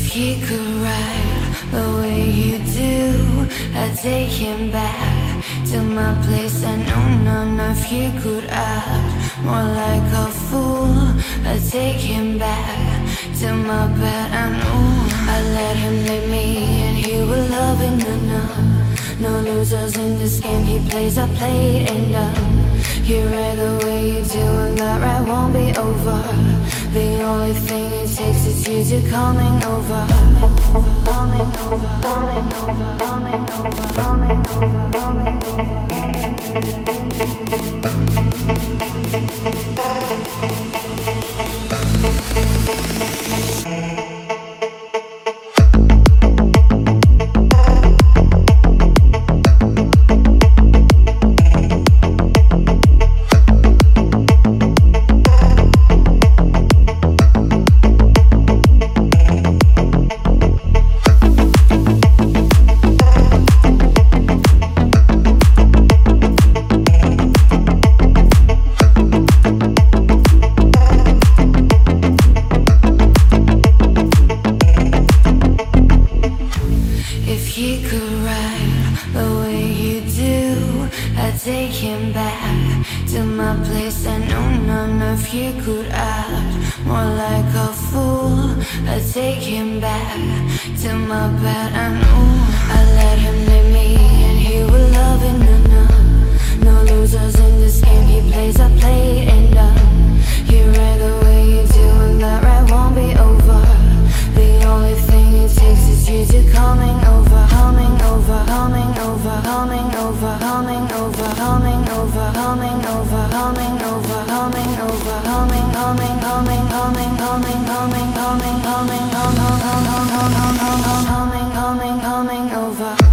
he could ride the way you do, I'd take him back to my place. I know none of he could act more like a fool. I'd take him back to my bed. I know I let him lead me and he will love it. No losers in this game he plays, I played and you ride the way you do, and that ride won't be over. The only thing it takes is you to coming over. Coming over, coming over, coming over, coming over, coming he could ride the way you do, I'd take him back to my place. I know none of he could act more like a fool. I'd take him back to my bed. I know I let him lead me and he will love it. No losers in this game he plays, I played and you ride the way you do, and that ride won't be over. The only thing it takes is you to coming over. Coming over, coming over, coming over, coming over, coming over, coming over, coming over, coming over, coming, coming, coming, coming, coming, coming, coming, coming, coming, coming, coming, coming over.